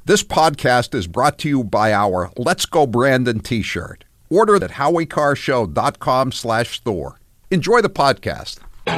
This podcast is brought to you by our Let's Go Brandon t-shirt. Order at HowieCarShow.com/store. Enjoy the podcast.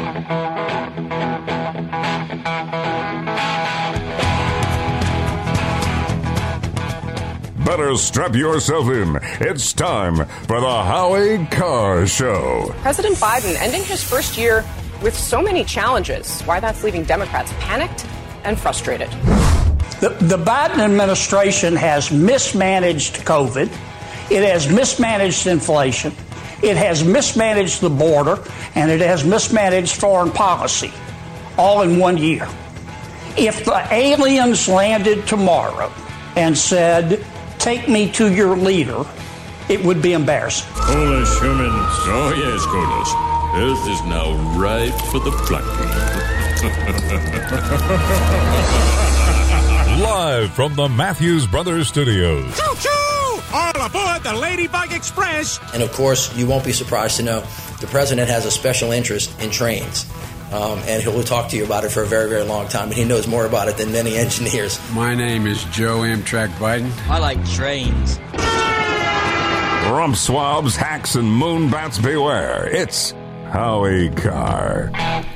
Better strap yourself in. It's time for the Howie Carr Show. President Biden ending his first year with so many challenges. Why that's leaving Democrats panicked and frustrated. The Biden administration has mismanaged COVID. It has mismanaged inflation. It has mismanaged the border. And it has mismanaged foreign policy all in 1 year. If the aliens landed tomorrow and said, "Take me to your leader," it would be embarrassing. Polish humans. Oh, yes, Kodos. Earth is now ripe for the plucking. Live from the Matthews Brothers Studios. Choo-choo! All aboard the Ladybug Express! And of course, you won't be surprised to know the president has a special interest in trains. And he will talk to you about it for a very, very long time. And he knows more about it than many engineers. My name is Joe Amtrak Biden. I like trains. Rump swabs, hacks, and moonbats beware. It's Howie Carr.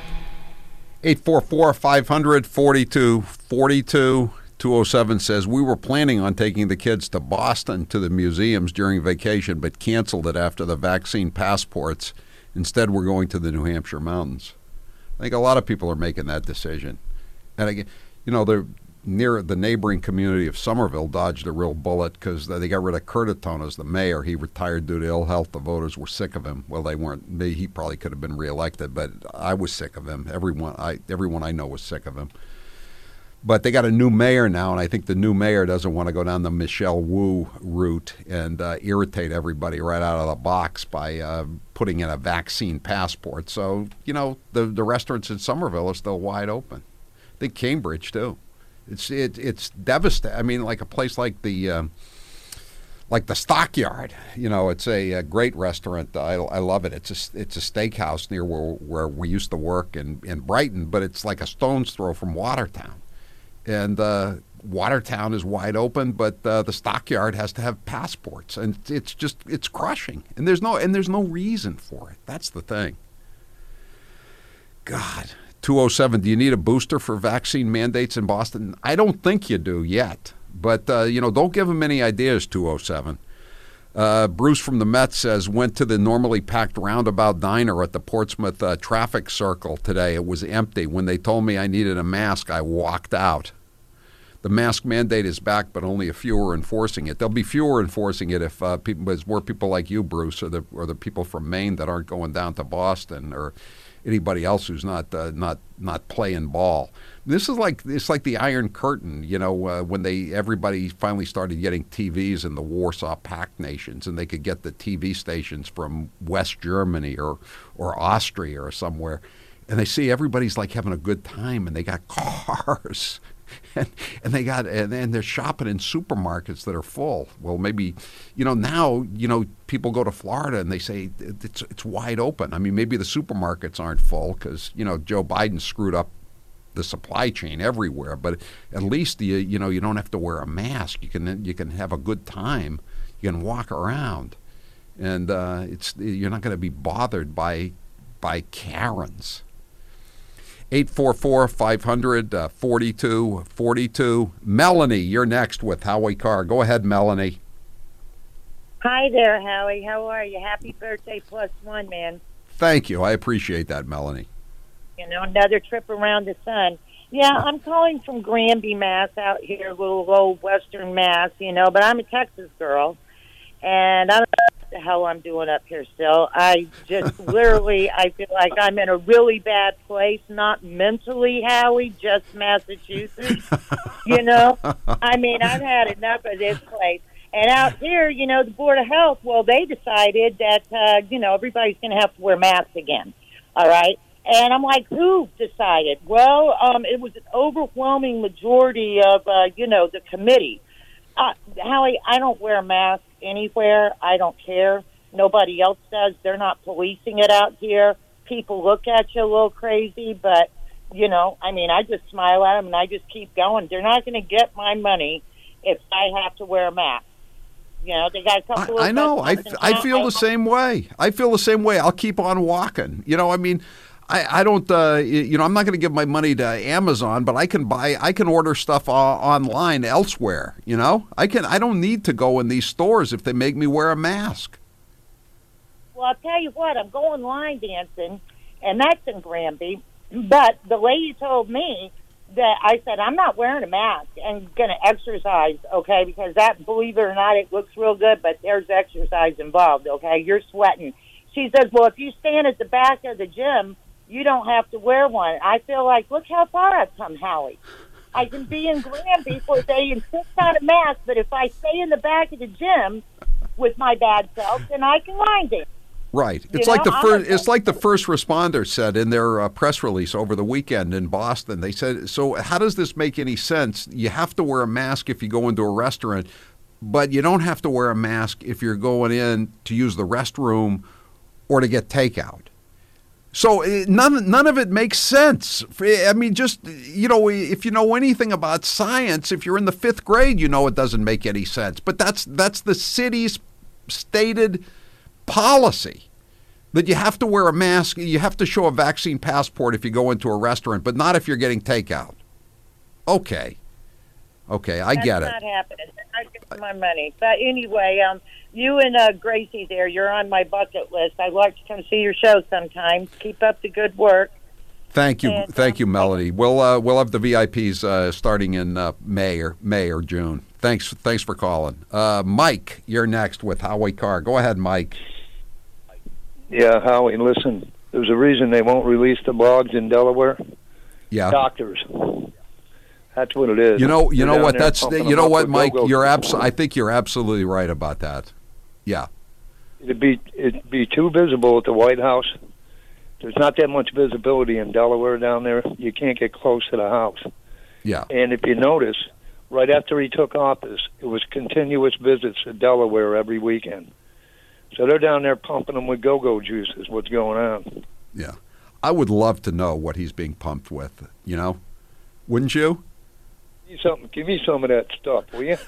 844-500-4242. 207 says, we were planning on taking the kids to Boston to the museums during vacation, but canceled it after the vaccine passports. Instead, we're going to the New Hampshire mountains. I think a lot of people are making that decision. And again, you know, they're near the neighboring community of Somerville dodged a real bullet because they got rid of Curtatone as the mayor. He retired due to ill health. The voters were sick of him. Well, they weren't. He probably could have been reelected, but I was sick of him. Everyone I know was sick of him. But they got a new mayor now, and I think the new mayor doesn't want to go down the Michelle Wu route and irritate everybody right out of the box by putting in a vaccine passport. So, you know, the restaurants in Somerville are still wide open. I think Cambridge, too. It's devastating. I mean, like a place like the Stockyard. You know, it's a great restaurant. I love it. It's a steakhouse near where we used to work in Brighton, but it's like a stone's throw from Watertown. And Watertown is wide open, but the Stockyard has to have passports, and it's crushing. And there's no reason for it. That's the thing. God, 207. Do you need a booster for vaccine mandates in Boston? I don't think you do yet, but don't give them any ideas. 207. Bruce from the Mets says, went to the normally packed Roundabout Diner at the Portsmouth traffic circle today. It was empty. When they told me I needed a mask, I walked out. The mask mandate is back, but only a few are enforcing it. There'll be fewer enforcing it if there's more people like you, Bruce, or the people from Maine that aren't going down to Boston, or anybody else who's not playing ball. It's like the Iron Curtain, when everybody finally started getting TVs in the Warsaw Pact nations, and they could get the TV stations from West Germany or Austria or somewhere, and they see everybody's like having a good time, and they got cars. And they're shopping in supermarkets that are full. Well, maybe, now, people go to Florida and they say it's wide open. I mean, maybe the supermarkets aren't full because, Joe Biden screwed up the supply chain everywhere. But at least you don't have to wear a mask. You can have a good time. You can walk around, and you're not going to be bothered by Karens. 844-500-4242. Melanie, you're next with Howie Carr. Go ahead, Melanie. Hi there, Howie. How are you? Happy birthday +1, man. Thank you. I appreciate that, Melanie. Another trip around the sun. Yeah, I'm calling from Granby, Mass, out here, little old Western Mass, but I'm a Texas girl, and I don't know what the hell I'm doing up here still. I just literally, I feel like I'm in a really bad place, not mentally, Howie, just Massachusetts. I mean, I've had enough of this place. And out here, the Board of Health, well, they decided that, everybody's going to have to wear masks again, all right? And I'm like, who decided? Well, it was an overwhelming majority of, the committee. Howie, I don't wear a mask anywhere. I don't care. Nobody else does. They're not policing it out here. People look at you a little crazy, but, I just smile at them and I just keep going. They're not going to get my money if I have to wear a mask. You know, they got a couple of... I know. I feel the same way. I feel the same way. I'll keep on walking. You know, I mean, I don't, I'm not going to give my money to Amazon, but I can order stuff online elsewhere, you know? I don't need to go in these stores if they make me wear a mask. Well, I'll tell you what, I'm going line dancing, and that's in Granby, but the lady told me that I said, I'm not wearing a mask and going to exercise, okay, because that, believe it or not, it looks real good, but there's exercise involved, okay? You're sweating. She says, well, if you stand at the back of the gym, you don't have to wear one. I feel like, look how far I've come, Howie. I can be in Granby where they insist on a mask, but if I stay in the back of the gym with my bad self, then I can line dance. Right. It's like the first responders said in their press release over the weekend in Boston. They said, so how does this make any sense? You have to wear a mask if you go into a restaurant, but you don't have to wear a mask if you're going in to use the restroom or to get takeout. So none of it makes sense. I mean, just, if you know anything about science, if you're in the 5th grade, you know it doesn't make any sense. But that's the city's stated policy, that you have to wear a mask, you have to show a vaccine passport if you go into a restaurant, but not if you're getting takeout. Okay, I get it. That's not happening. I get my money. But anyway, you and Gracie there, you're on my bucket list. I'd like to come see your show sometime. Keep up the good work. Thank you, thank you, Melody. We'll have the VIPs starting in May or June. Thanks for calling. Mike, you're next with Howie Carr. Go ahead, Mike. Yeah, Howie, listen, there's a reason they won't release the blogs in Delaware. Yeah. Doctors. That's what it is. You know what, Mike, I think you're absolutely right about that. Yeah. It'd be too visible at the White House. There's not that much visibility in Delaware down there. You can't get close to the house. Yeah. And if you notice, right after he took office, it was continuous visits to Delaware every weekend. So they're down there pumping them with go-go juices. What's going on? Yeah. I would love to know what he's being pumped with, Wouldn't you? Give me some of that stuff, will you?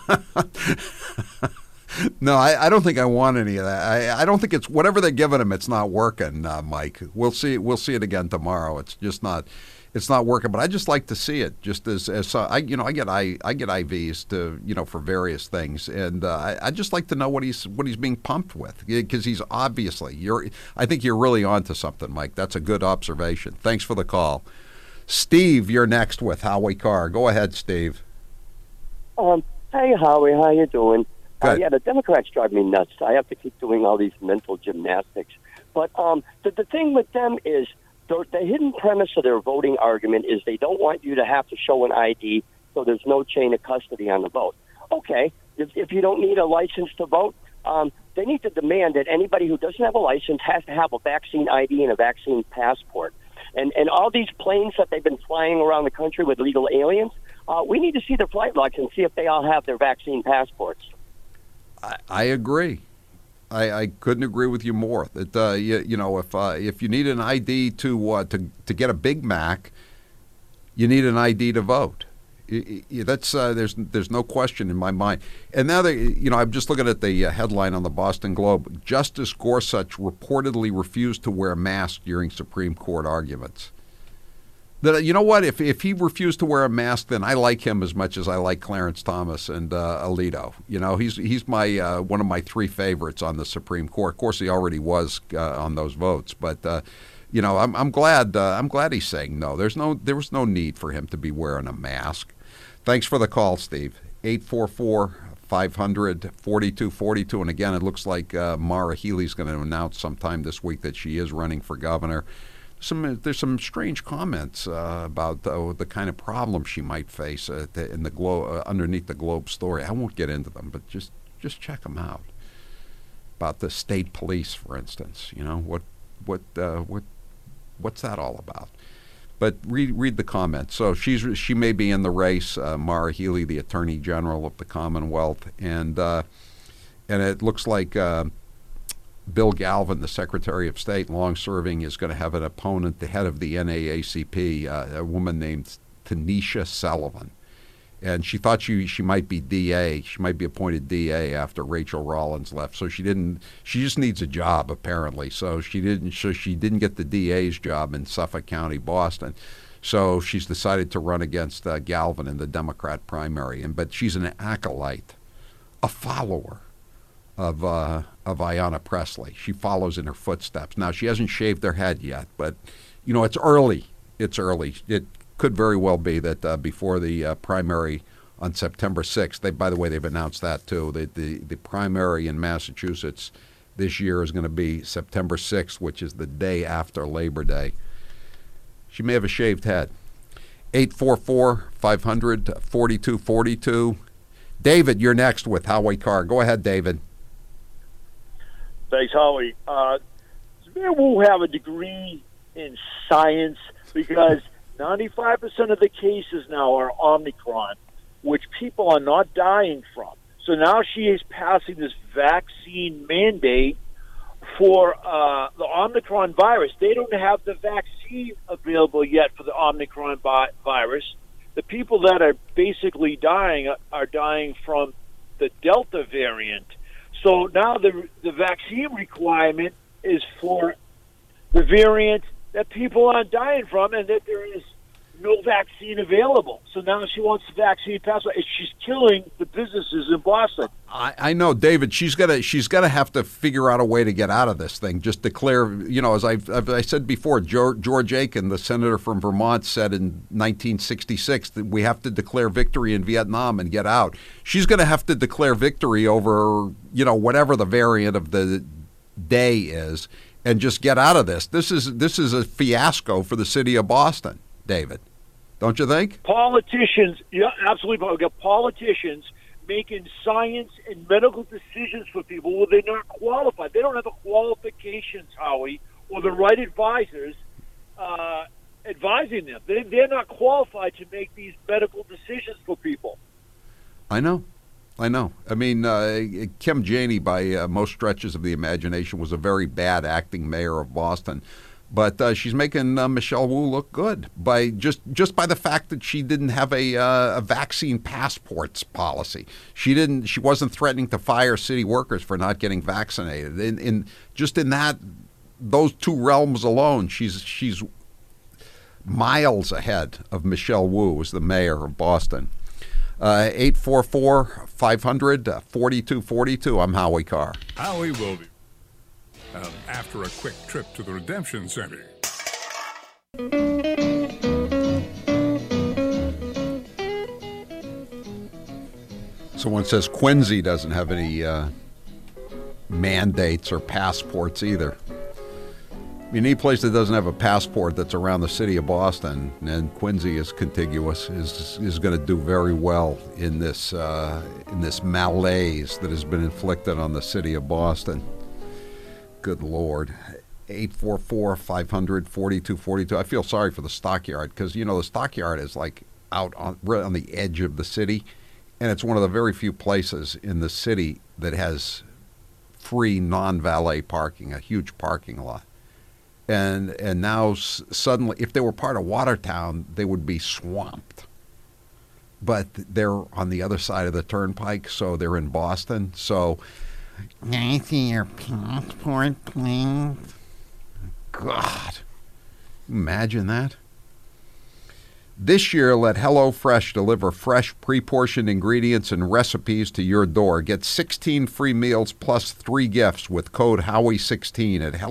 No, I don't think I want any of that. I don't think it's whatever they're giving him. It's not working, Mike. We'll see it again tomorrow. It's just not. It's not working. But I just like to see it. Just as I get IVs to for various things, and I just like to know what he's being pumped with, because he's obviously I think you're really onto something, Mike. That's a good observation. Thanks for the call. Steve, you're next with Howie Carr. Go ahead, Steve. Hey, Howie, how you doing? Good. The Democrats drive me nuts. I have to keep doing all these mental gymnastics. But the thing with them is the hidden premise of their voting argument is they don't want you to have to show an ID, so there's no chain of custody on the vote. Okay, if you don't need a license to vote, they need to demand that anybody who doesn't have a license has to have a vaccine ID and a vaccine passport. And all these planes that they've been flying around the country with illegal aliens, we need to see their flight logs and see if they all have their vaccine passports. I agree. I couldn't agree with you more. That if you need an ID to get a Big Mac, you need an ID to vote. That's there's no question in my mind. And now I'm just looking at the headline on the Boston Globe. Justice Gorsuch reportedly refused to wear a mask during Supreme Court arguments. That if he refused to wear a mask, then I like him as much as I like Clarence Thomas and Alito. He's my one of my 3 favorites on the Supreme Court. Of course, he already was on those votes, but I'm glad he's saying no. There was no need for him to be wearing a mask. Thanks for the call, Steve. 844-500-4242. And again, it looks like Maura Healey's going to announce sometime this week that she is running for governor. There's some strange comments about the kind of problems she might face in the underneath the Globe story. I won't get into them, but just check them out. About the state police, for instance, what's that all about? But read the comments. So she may be in the race. Maura Healey, the Attorney General of the Commonwealth, and it looks like Bill Galvin, the Secretary of State, long-serving, is going to have an opponent, the head of the NAACP, a woman named Tanisha Sullivan. And she thought she might be DA. She might be appointed DA after Rachel Rollins left. So she didn't. She just needs a job apparently. So she didn't. So she didn't get the DA's job in Suffolk County, Boston. So she's decided to run against Galvin in the Democrat primary. But she's an acolyte, a follower of Ayanna Pressley. She follows in her footsteps. Now she hasn't shaved her head yet, but it's early. It's early. It could very well be that before the primary on September 6th, by the way, they've announced that too. The primary in Massachusetts this year is going to be September 6th, which is the day after Labor Day. She may have a shaved head. 844-500-4242. David, you're next with Howie Carr. Go ahead, David. Thanks, Howie. Does Mayor Wu have a degree in science? Because 95% of the cases now are Omicron, which people are not dying from. So now she is passing this vaccine mandate for the Omicron virus. They don't have the vaccine available yet for the Omicron virus. The people that are basically dying are dying from the Delta variant. So now the vaccine requirement is for the variant that people aren't dying from, and that there is no vaccine available. So now she wants the vaccine passed. She's killing the businesses in Boston. I know, David. She's gotta have to figure out a way to get out of this thing. Just declare, as I said before, George Aiken, the senator from Vermont, said in 1966 that we have to declare victory in Vietnam and get out. She's going to have to declare victory over, whatever the variant of the day is, and just get out of this. This is a fiasco for the city of Boston, David. Don't you think? Politicians, yeah, absolutely. We've got politicians making science and medical decisions for people where they're not qualified. They don't have the qualifications, Howie, or the right advisors advising them. They're not qualified to make these medical decisions for people. I know. I mean, Kim Janey, by most stretches of the imagination, was a very bad acting mayor of Boston. But she's making Michelle Wu look good by just by the fact that she didn't have a vaccine passports policy. She wasn't threatening to fire city workers for not getting vaccinated. In those two realms alone, she's miles ahead of Michelle Wu as the mayor of Boston. 844-500-4242. I'm Howie Carr. Howie will be after a quick trip to the Redemption Center. Someone says Quincy doesn't have any mandates or passports either. I mean, any place that doesn't have a passport that's around the city of Boston, and Quincy is contiguous, is going to do very well in this malaise that has been inflicted on the city of Boston. Good Lord. 844-500-4242. I feel sorry for the stockyard because, the stockyard is like out right on the edge of the city, and it's one of the very few places in the city that has free non-valet parking, a huge parking lot. And now suddenly, if they were part of Watertown, they would be swamped. But they're on the other side of the turnpike, so they're in Boston. So, can I see your passport, please? God, imagine that. This year, let HelloFresh deliver fresh, pre-portioned ingredients and recipes to your door. Get 16 free meals plus 3 gifts with code Howie16 at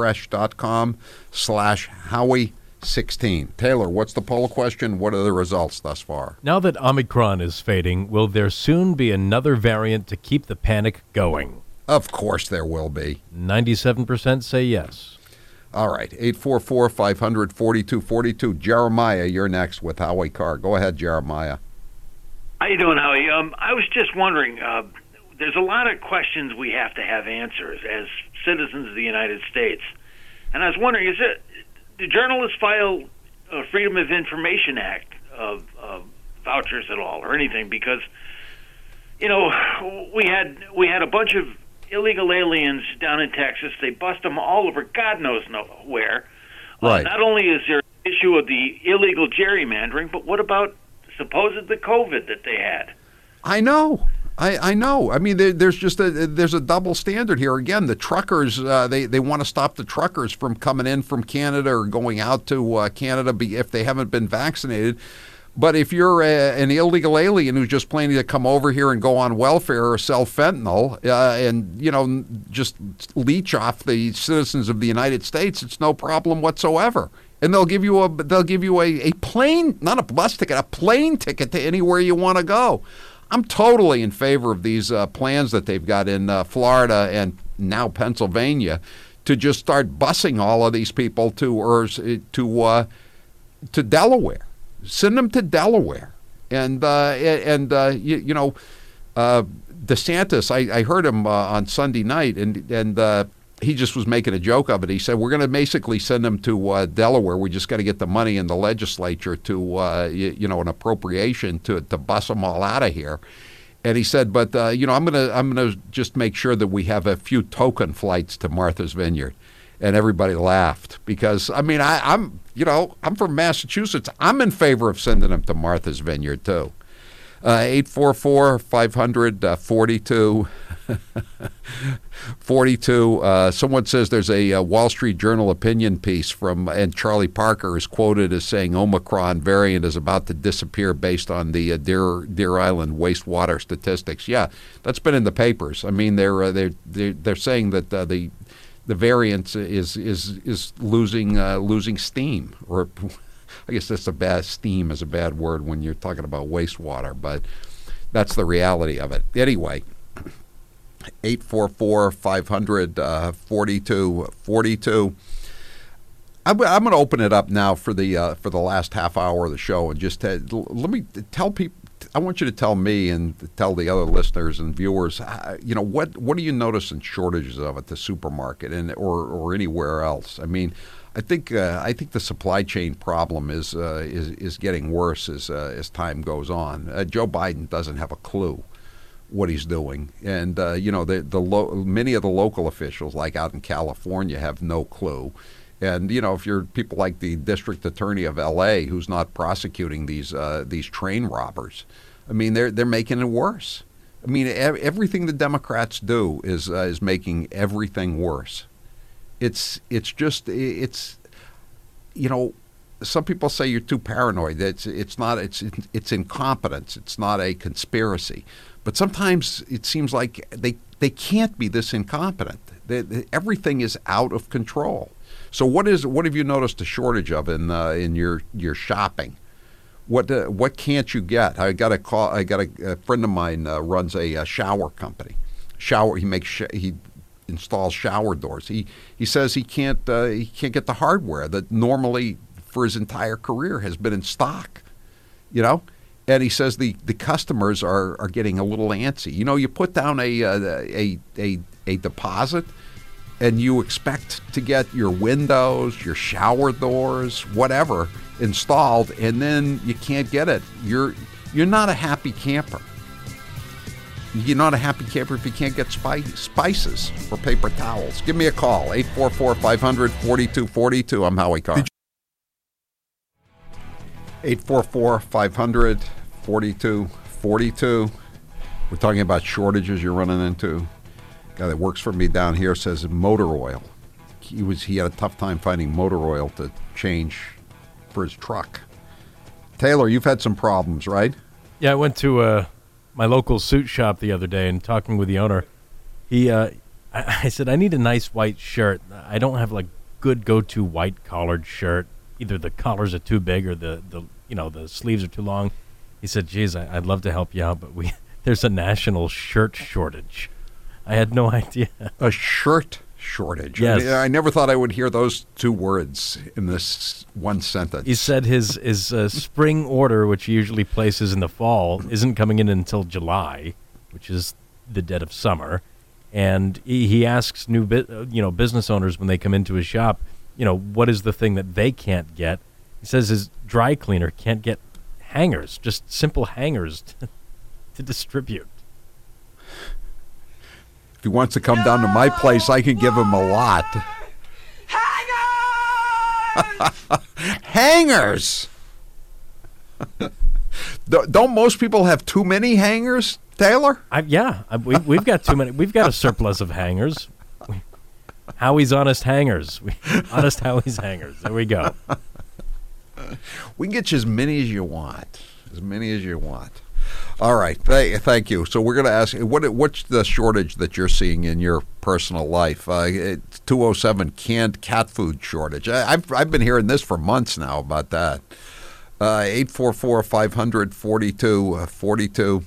HelloFresh.com/Howie16. Taylor, what's the poll question? What are the results thus far? Now that Omicron is fading, will there soon be another variant to keep the panic going? Of course there will be. 97% say yes. All right, 844-500-4242. Jeremiah, you're next with Howie Carr. Go ahead, Jeremiah. How you doing, Howie? I was just wondering, there's a lot of questions we have to have answers as citizens of the United States. And I was wondering, do journalists file a Freedom of Information Act of vouchers at all or anything? Because, we had a bunch of illegal aliens down in Texas. They bust them all over God knows where. Right. Not only is there an issue of the illegal gerrymandering, but what about supposed the COVID that they had. I know. I know. I mean, there's a double standard here. Again, the truckers, they want to stop the truckers from coming in from Canada or going out to Canada if they haven't been vaccinated. But if you're an illegal alien who's just planning to come over here and go on welfare or sell fentanyl and, just leech off the citizens of the United States, it's no problem whatsoever. And they'll give you a plane, not a bus ticket, a plane ticket to anywhere you want to go. I'm totally in favor of these plans that they've got in Florida and now Pennsylvania to just start busing all of these people to Delaware. Send them to Delaware. And DeSantis, I heard him on Sunday night, and he just was making a joke of it. He said, we're going to basically send them to Delaware. We just got to get the money in the legislature to, an appropriation to bus them all out of here. And he said, but, I'm going to just make sure that we have a few token flights to Martha's Vineyard. And everybody laughed because, I mean, I'm from Massachusetts. I'm in favor of sending them to Martha's Vineyard, too. 844-500-42. 42. Someone says there's a Wall Street Journal opinion piece and Charlie Parker is quoted as saying Omicron variant is about to disappear based on the Deer Island wastewater statistics. Yeah, that's been in the papers. I mean, they're saying that the variant is losing steam, or I guess steam is a bad word when you're talking about wastewater, but that's the reality of it. Anyway. 844-500-4242. I'm going to open it up now for the last half hour of the show, and just let me tell people. I want you to tell me and tell the other listeners and viewers, what do you notice in shortages of at the supermarket and or anywhere else? I mean, I think the supply chain problem is getting worse as time goes on. Joe Biden doesn't have a clue what he's doing, and many of the local officials, like out in California, have no clue. And if you're people like the district attorney of L.A., who's not prosecuting these train robbers, I mean they're making it worse. I mean everything the Democrats do is making everything worse. It's some people say you're too paranoid. It's not. It's incompetence. It's not a conspiracy. But sometimes it seems like they can't be this incompetent. Everything is out of control. So what have you noticed a shortage of in your shopping? What can't you get? I got a friend of mine runs a shower company. He installs shower doors. He says he can't get the hardware that normally for his entire career has been in stock. And he says the customers are getting a little antsy. You put down a deposit, and you expect to get your windows, your shower doors, whatever installed, and then you can't get it. You're not a happy camper. You're not a happy camper if you can't get spices or paper towels. Give me a call, 844-500-4242. I'm Howie Carr. 844-500-4242. We're talking about shortages you're running into. Guy that works for me down here says motor oil. He had a tough time finding motor oil to change for his truck. Taylor, you've had some problems, right? Yeah, I went to my local suit shop the other day and talking with the owner. I said, I need a nice white shirt. I don't have like good go-to white collared shirt. Either the collars are too big or the sleeves are too long. He said, geez, I'd love to help you out, but there's a national shirt shortage. I had no idea. A shirt shortage? Yes. I never thought I would hear those two words in this one sentence. He said his spring order, which he usually places in the fall, isn't coming in until July, which is the dead of summer. And he asks new business owners when they come into his shop, what is the thing that they can't get? He says his dry cleaner can't get hangers, just simple hangers to distribute. If he wants to come down to my place, I can give him a lot. Hangers! Don't most people have too many hangers, Taylor? We've got too many. We've got a surplus of hangers. Howie's Honest Hangers. Honest Howie's Hangers. There we go. We can get you as many as you want. As many as you want. All right. Thank you. So we're going to ask, what's the shortage that you're seeing in your personal life? 207 canned cat food shortage. I've been hearing this for months now about that. 844-500-4242.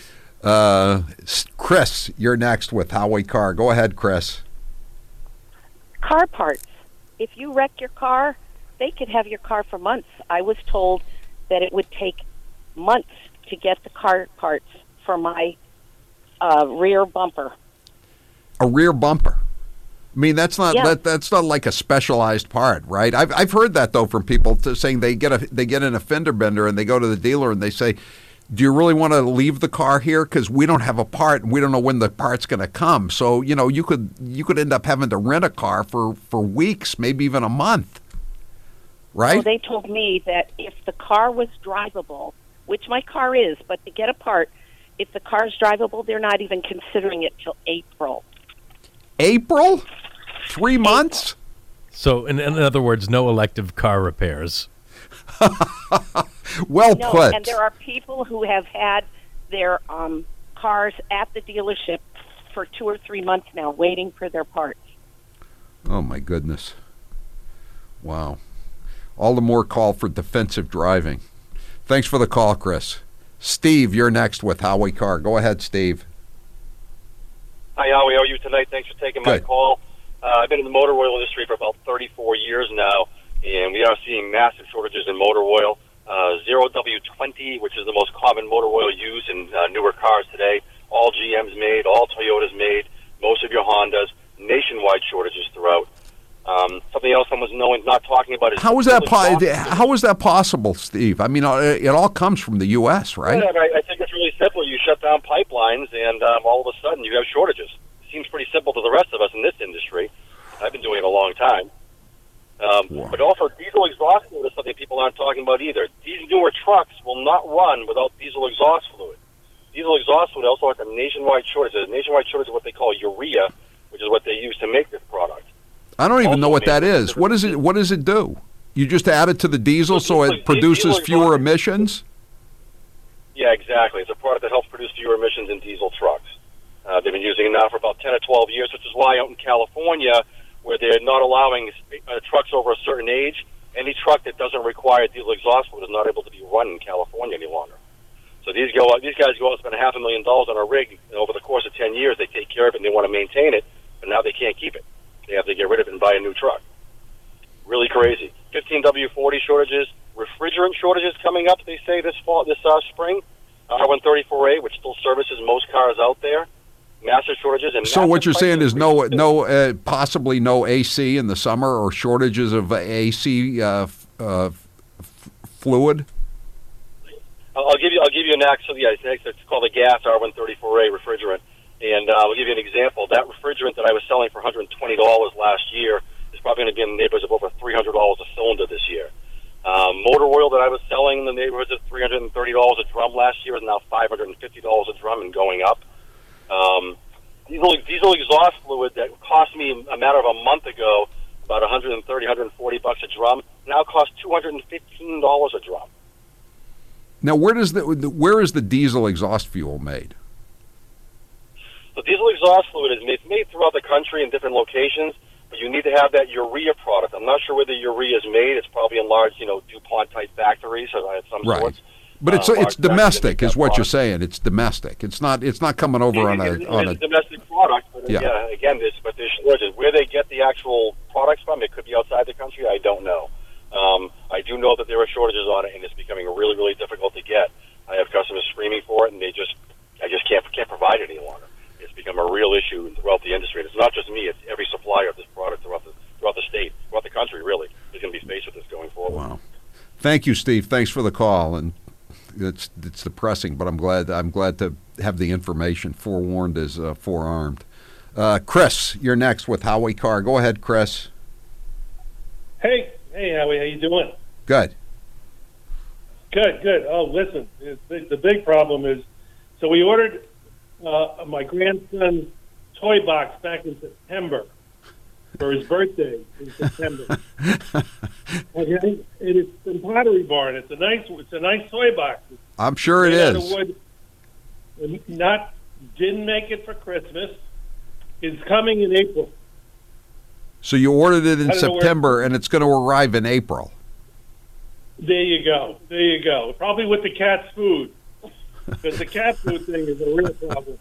Chris, you're next with Howie Carr. Go ahead, Chris. Car parts. If you wreck your car, they could have your car for months. I was told that it would take months to get the car parts for my rear bumper. A rear bumper? I mean, that's not that's not like a specialized part, right? I've heard that though from people saying they get in a fender bender and they go to the dealer and they say, "Do you really want to leave the car here? Because we don't have a part and we don't know when the part's going to come." So you could end up having to rent a car for weeks, maybe even a month, right? So they told me that if the car was drivable, which my car is, but to get a part, if the car is drivable, they're not even considering it till April. April? 3 months? So, in other words, no elective car repairs. Well put. And there are people who have had their cars at the dealership for 2 or 3 months now, waiting for their parts. Oh, my goodness. Wow. All the more call for defensive driving. Thanks for the call, Chris. Steve, you're next with Howie Carr. Go ahead, Steve. Hi, Howie. How are you tonight? Thanks for taking my call. I've been in the motor oil industry for about 34 years now, and we are seeing massive shortages in motor oil. 0W20, which is the most common motor oil used in newer cars today. All GM's made, all Toyota's made, most of your Hondas. Nationwide shortages throughout. Something else someone's not talking about is... How is that possible, Steve? I mean, it all comes from the U.S., right? Yeah, I think it's really simple. You shut down pipelines, and all of a sudden you have shortages. It seems pretty simple to the rest of us in this industry. I've been doing it a long time. But also, diesel exhaust fluid is something people aren't talking about either. These newer trucks will not run without diesel exhaust fluid. Diesel exhaust fluid also has a nationwide shortage. There's a nationwide shortage of what they call urea, which is what they use to make this product. I don't even know what that is. What does it do? You just add it to the diesel so it produces fewer emissions? Yeah, exactly. It's a product that helps produce fewer emissions in diesel trucks. They've been using it now for about 10 or 12 years, which is why out in California, where they're not allowing trucks over a certain age, any truck that doesn't require diesel exhaust fluid is not able to be run in California any longer. So these guys go out and spend $500,000 on a rig, and over the course of 10 years, they take care of it and they want to maintain it, but now they can't keep it. They have to get rid of it and buy a new truck. Really crazy. 15W40 shortages, refrigerant shortages coming up, they say, this spring. R134A, which still services most cars out there. Massive shortages. And so what you're saying is possibly no AC in the summer or shortages of AC fluid? I'll give you an actual, it's called a gas R134A refrigerant. And I'll give you an example. That refrigerant that I was selling for $120 last year is probably going to be in the neighborhoods of over $300 a cylinder this year. Motor oil that I was selling in the neighborhoods of $330 a drum last year is now $550 a drum and going up. Diesel exhaust fluid that cost me a matter of a month ago about $130, $140 a drum now costs $215 a drum. Now, where is the diesel exhaust fuel made? So diesel exhaust fluid is made throughout the country in different locations, but you need to have that urea product. I'm not sure where the urea is made. It's probably in large, DuPont-type factories of some sorts. But it's domestic, is what you're saying. It's domestic. It's not coming over on a domestic product. But again, there's shortages. Where they get the actual products from, it could be outside the country. I don't know. I do know that there are shortages on it, and it's becoming really, really difficult to get. I have customers screaming for it, and I just can't provide it any longer. It's become a real issue throughout the industry. And it's not just me; it's every supplier of this product throughout the state, throughout the country. Really, is going to be faced with this going forward. Wow! Thank you, Steve. Thanks for the call. And it's depressing, but I'm glad to have the information. Forewarned is forearmed. Chris, you're next with Howie Carr. Go ahead, Chris. Hey, Howie, how you doing? Good. Good. Oh, listen, the big problem is, so we ordered my grandson's toy box back in September for his birthday in September. Okay, and it's from Pottery Barn. It's a nice toy box. I'm sure it Made out is. of wood. Didn't make it for Christmas. It's coming in April. So you ordered it in I don't know September, and it's going to arrive in April. There you go. Probably with the cat's food, because the cat food thing is a real problem.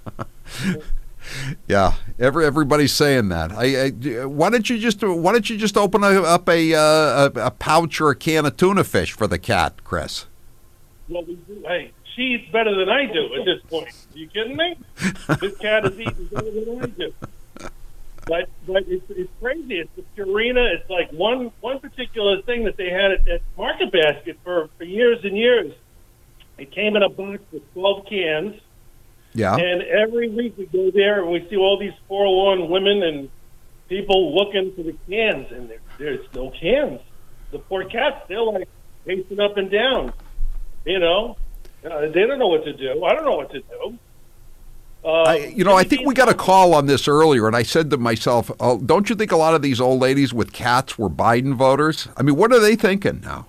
Yeah, everybody's saying that. Why don't you just open up a pouch or a can of tuna fish for the cat, Chris? Well, hey, she eats better than I do at this point. Are you kidding me? This cat is eating better than I do. But it's crazy. It's the Purina. It's like one particular thing that they had at Market Basket for years and years. It came in a box with 12 cans. Yeah. And every week we go there and we see all these forlorn women and people looking for the cans, and there's no cans. The poor cats, they're like pacing up and down. They don't know what to do. I don't know what to do. I think we got a call on this earlier, and I said to myself, "Oh, don't you think a lot of these old ladies with cats were Biden voters? I mean, what are they thinking now?"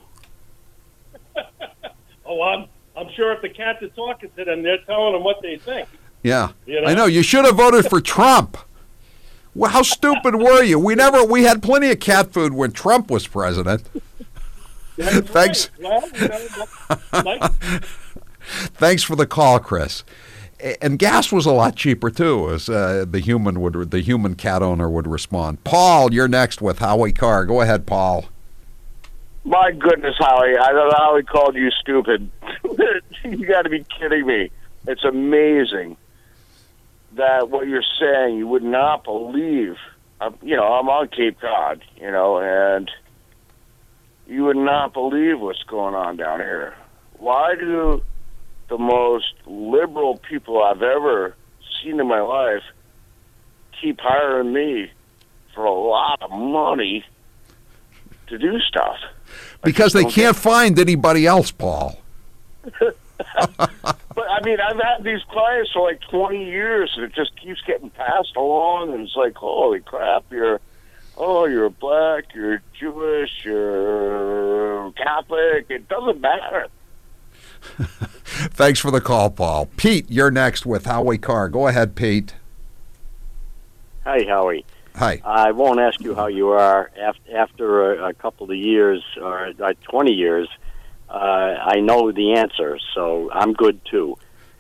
I'm sure if the cats are talking to them, they're telling them what they think. Yeah, I know. You should have voted for Trump. Well, how stupid were you? We had plenty of cat food when Trump was president. Thanks. Right. Thanks for the call, Chris. And gas was a lot cheaper too, as the human cat owner would respond. Paul, you're next with Howie Carr. Go ahead, Paul. My goodness, Howie! I don't know how he called you stupid. You got to be kidding me! It's amazing that what you're saying. You would not believe. I'm on Cape Cod, and you would not believe what's going on down here. Why do the most liberal people I've ever seen in my life keep hiring me for a lot of money to do stuff? Because they can't find anybody else, Paul. But I mean, I've had these clients for like 20 years, and it just keeps getting passed along, and it's like, holy crap, you're black, you're Jewish, you're Catholic. It doesn't matter. Thanks for the call, Paul. Pete, you're next with Howie Carr. Go ahead, Pete. Hi, Howie. Hi. I won't ask you how you are after a couple of years, or 20 years. I know the answer, so I'm good too.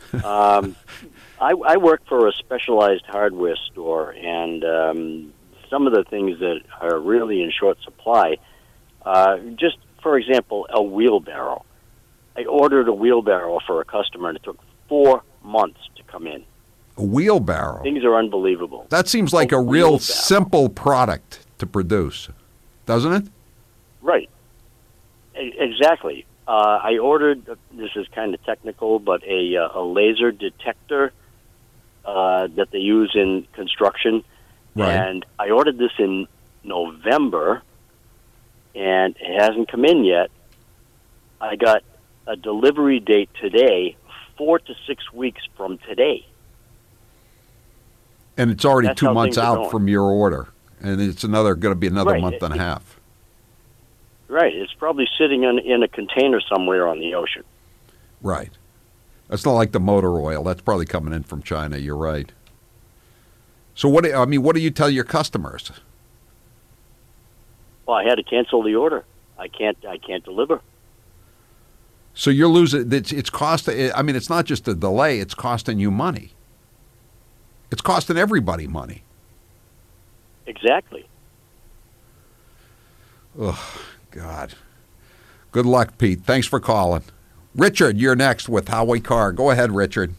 I work for a specialized hardware store, and some of the things that are really in short supply, just for example, a wheelbarrow. I ordered a wheelbarrow for a customer, and it took 4 months to come in. A wheelbarrow? Things are unbelievable. That seems like a real simple product to produce, doesn't it? Right. Exactly. I ordered, this is kind of technical, but a laser detector that they use in construction. Right. And I ordered this in November, and it hasn't come in yet. I got a delivery date today, 4 to 6 weeks from today. And it's already That's 2 how months things are out going. from your order, and it's going to be another Right. month and a half. Right. It's probably sitting in a container somewhere on the ocean. Right. That's not like the motor oil. That's probably coming in from China. You're right. So what do you tell your customers? Well, I had to cancel the order. I can't deliver. So you're losing. It's costing. I mean, it's not just a delay. It's costing you money. It's costing everybody money. Exactly. Oh, God. Good luck, Pete. Thanks for calling. Richard, you're next with Howie Carr. Go ahead, Richard.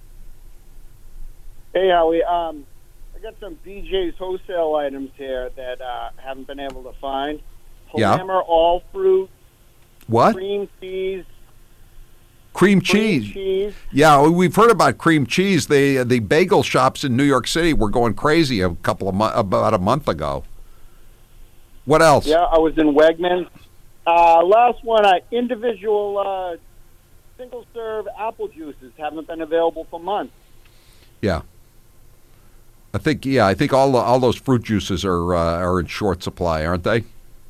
Hey, Howie. I got some BJ's wholesale items here that I haven't been able to find. Yeah. Hammer all fruit. What? Cream cheese. Cream cheese. Yeah, we've heard about cream cheese. The bagel shops in New York City were going crazy about a month ago. What else? Yeah, I was in Wegmans. Last one, individual single-serve apple juices haven't been available for months. Yeah. I think all those fruit juices are in short supply, aren't they?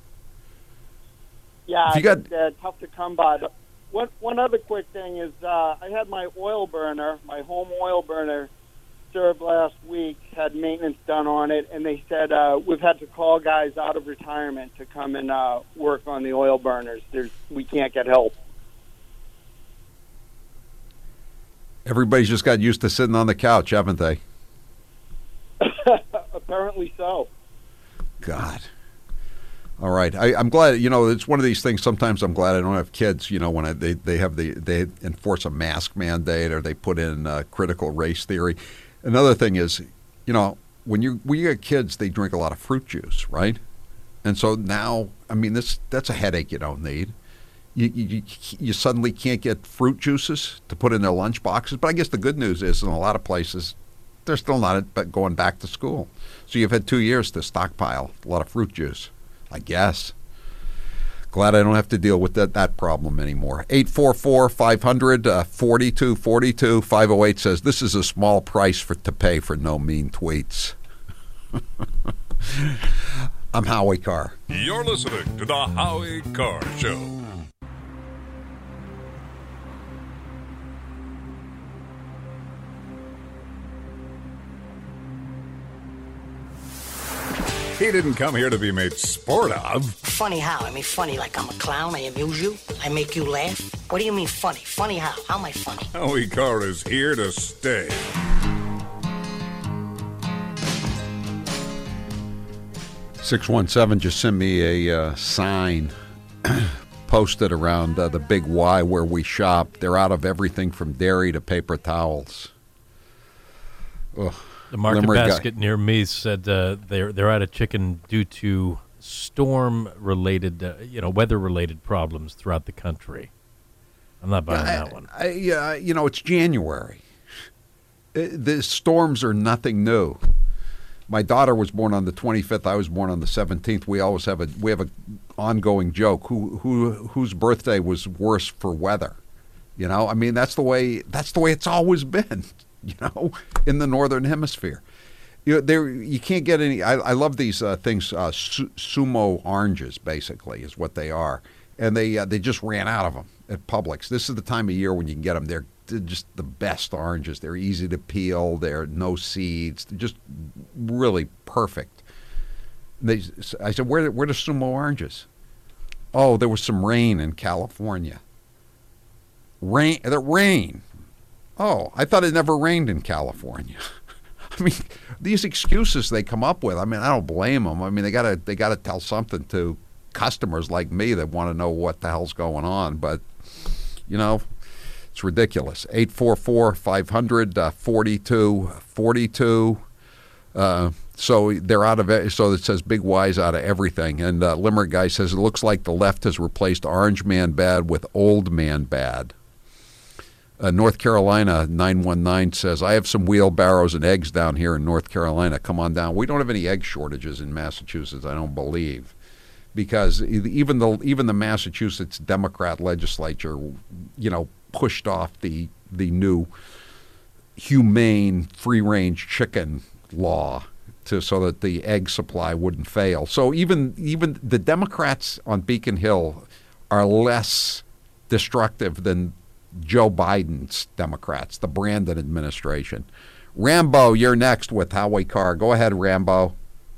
Yeah, it's tough to come by. One other quick thing is I had my home oil burner, served last week, had maintenance done on it, and they said we've had to call guys out of retirement to come and work on the oil burners. We can't get help. Everybody's just got used to sitting on the couch, haven't they? Apparently so. God. All right. I'm glad, it's one of these things. Sometimes I'm glad I don't have kids, when they enforce a mask mandate or they put in critical race theory. Another thing is, when you get kids, they drink a lot of fruit juice, right? And so now, that's a headache you don't need. You suddenly can't get fruit juices to put in their lunch boxes. But I guess the good news is in a lot of places, they're still not going back to school. So you've had 2 years to stockpile a lot of fruit juice, I guess. Glad I don't have to deal with that problem anymore. 844-500-4242. 508 says, this is a small price to pay for no mean tweets. I'm Howie Carr. You're listening to the Howie Carr Show. He didn't come here to be made sport of. Funny how? I mean, funny like I'm a clown, I amuse you, I make you laugh? What do you mean funny? Funny how? How am I funny? Howie Carr is here to stay. 617 just sent me a sign posted around the Big Y where we shop. They're out of everything from dairy to paper towels. Ugh. The market basket near me said they're out of chicken due to storm-related, weather-related problems throughout the country. I'm not buying that one. It's January. The storms are nothing new. My daughter was born on the 25th. I was born on the 17th. We have a ongoing joke. Whose birthday was worse for weather? That's the way it's always been. In the northern hemisphere, you can't get any. I love these things. Sumo oranges, basically, is what they are, and they just ran out of them at Publix. This is the time of year when you can get them. They're just the best oranges. They're easy to peel. They're no seeds. They're just really perfect. I said, where are the Sumo oranges? Oh, there was some rain in California. Rain. Oh, I thought it never rained in California. These excuses they come up with. I don't blame them. They gotta tell something to customers like me that want to know what the hell's going on. But it's ridiculous. 844-500-4242. So they're out of it. So it says Big Y's out of everything. And Limerick guy says it looks like the left has replaced Orange Man Bad with Old Man Bad. North Carolina 919 says, I have some wheelbarrows and eggs down here in North Carolina. Come on down. We don't have any egg shortages in Massachusetts, I don't believe, because even the Massachusetts Democrat legislature, pushed off the new humane free-range chicken law so that the egg supply wouldn't fail. So even the Democrats on Beacon Hill are less destructive than Joe Biden's Democrats, the Brandon administration. Rambo, you're next with Howie Carr. Go ahead, Rambo.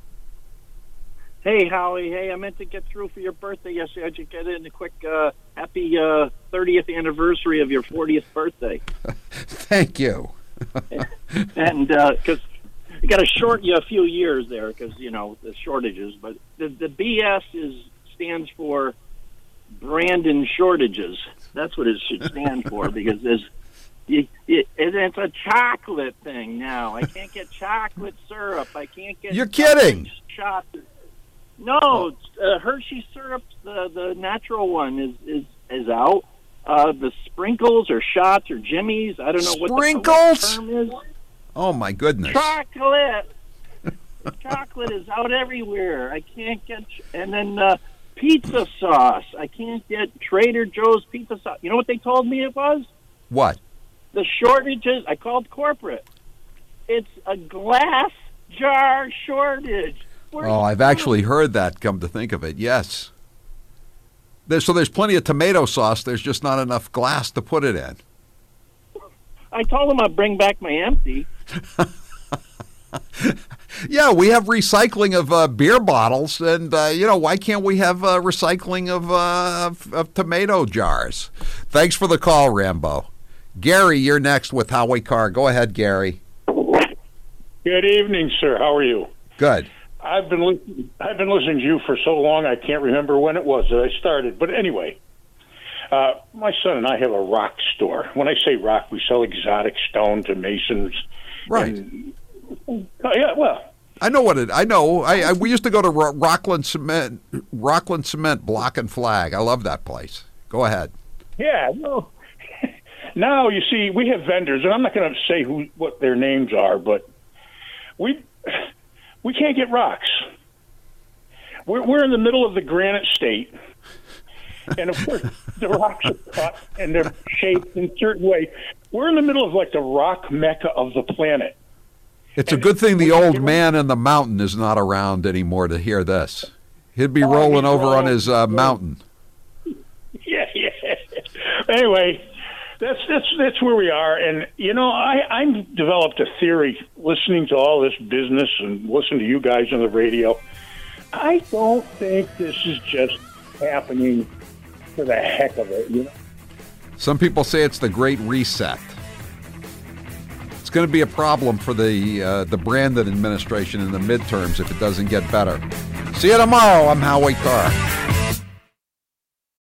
Hey, Howie. Hey, I meant to get through for your birthday yesterday. I'd you get in a quick happy 30th anniversary of your 40th birthday. Thank you. And because you got to short you a few years there because, the shortages. But the BS stands for Brandon shortages. That's what it should stand for because it's a chocolate thing now. I can't get chocolate syrup. I can't get. You're kidding. Shots. No, Hershey syrup, the natural one is out. The sprinkles or shots or jimmies. I don't know what the term is. Oh my goodness! Chocolate. Chocolate is out everywhere. I can't get. And then pizza sauce. I can't get Trader Joe's pizza sauce. You know what they told me it was? What? The shortages. I called corporate. It's a glass jar shortage. Oh, I've actually heard that, come to think of it. Yes. So there's plenty of tomato sauce. There's just not enough glass to put it in. I told them I'd bring back my empty. Yeah, we have recycling of beer bottles, and why can't we have recycling of tomato jars? Thanks for the call, Rambo. Gary, you're next with Howie Carr. Go ahead, Gary. Good evening, sir. How are you? Good. I've been listening to you for so long I can't remember when it was that I started. But anyway, my son and I have a rock store. When I say rock, we sell exotic stones and masons. Right. Yeah. Well, I know what it. I know. We used to go to Rockland Cement, Block and Flag. I love that place. Go ahead. Yeah. No. Now you see, we have vendors, and I'm not going to say what their names are, but we can't get rocks. We're in the middle of the Granite State, and of course the rocks are cut and they're shaped in a certain way. We're in the middle of like the rock mecca of the planet. It's a good thing the old man in the mountain is not around anymore to hear this. He'd be rolling over on his mountain. Yeah. Anyway, that's where we are, and I've developed a theory listening to all this business and listening to you guys on the radio. I don't think this is just happening for the heck of it. Some people say it's the Great Reset. It's going to be a problem for the Brandon administration in the midterms if it doesn't get better. See you tomorrow. I'm Howie Carr.